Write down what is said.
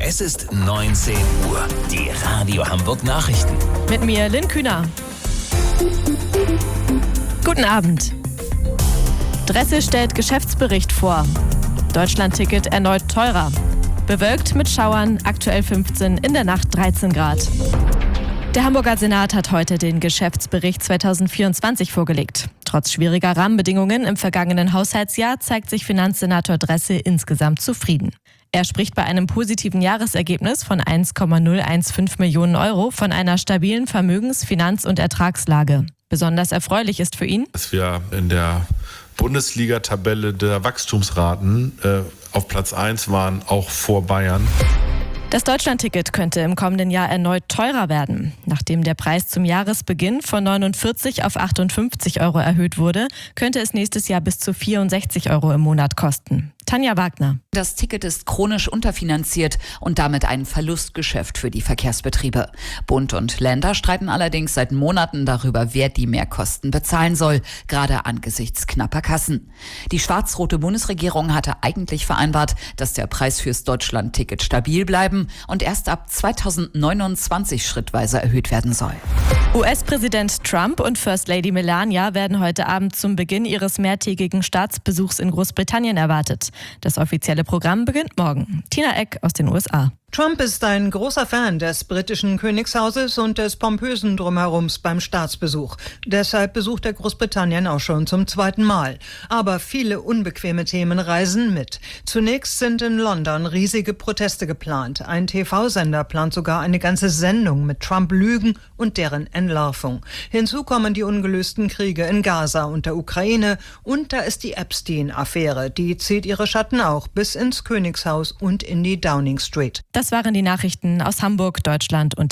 Es ist 19 Uhr. Die Radio Hamburg Nachrichten. Mit mir, Lynn Kühner. Guten Abend. Dresse stellt Geschäftsbericht vor. Deutschlandticket erneut teurer. Bewölkt mit Schauern, aktuell 15, in der Nacht 13 Grad. Der Hamburger Senat hat heute den Geschäftsbericht 2024 vorgelegt. Trotz schwieriger Rahmenbedingungen im vergangenen Haushaltsjahr zeigt sich Finanzsenator Dresse insgesamt zufrieden. Er spricht bei einem positiven Jahresergebnis von 1,015 Millionen Euro von einer stabilen Vermögens-, Finanz- und Ertragslage. Besonders erfreulich ist für ihn, dass wir in der Bundesliga-Tabelle der Wachstumsraten auf Platz 1 waren, auch vor Bayern. das Deutschlandticket könnte im kommenden Jahr erneut teurer werden. Nachdem der Preis zum Jahresbeginn von 49 auf 58 Euro erhöht wurde, könnte es nächstes Jahr bis zu 64 Euro im Monat kosten. Tanja Wagner. Das Ticket ist chronisch unterfinanziert und damit ein Verlustgeschäft für die Verkehrsbetriebe. Bund und Länder streiten allerdings seit Monaten darüber, wer die Mehrkosten bezahlen soll, gerade angesichts knapper Kassen. Die schwarz-rote Bundesregierung hatte eigentlich vereinbart, dass der Preis fürs Deutschlandticket stabil bleiben und erst ab 2029 schrittweise erhöht werden soll. US-Präsident Trump und First Lady Melania werden heute Abend zum Beginn ihres mehrtägigen Staatsbesuchs in Großbritannien erwartet. Das offizielle Programm beginnt morgen. Tina Eck aus den USA. Trump ist ein großer Fan des britischen Königshauses und des pompösen Drumherums beim Staatsbesuch. Deshalb besucht er Großbritannien auch schon zum zweiten Mal. Aber viele unbequeme Themen reisen mit. Zunächst sind in London riesige Proteste geplant. Ein TV-Sender plant sogar eine ganze Sendung mit Trump-Lügen und deren Entlarvung. Hinzu kommen die ungelösten Kriege in Gaza und der Ukraine. Und da ist die Epstein-Affäre. Die zieht ihre Schatten auch bis ins Königshaus und in die Downing Street. Das waren die Nachrichten aus Hamburg, Deutschland und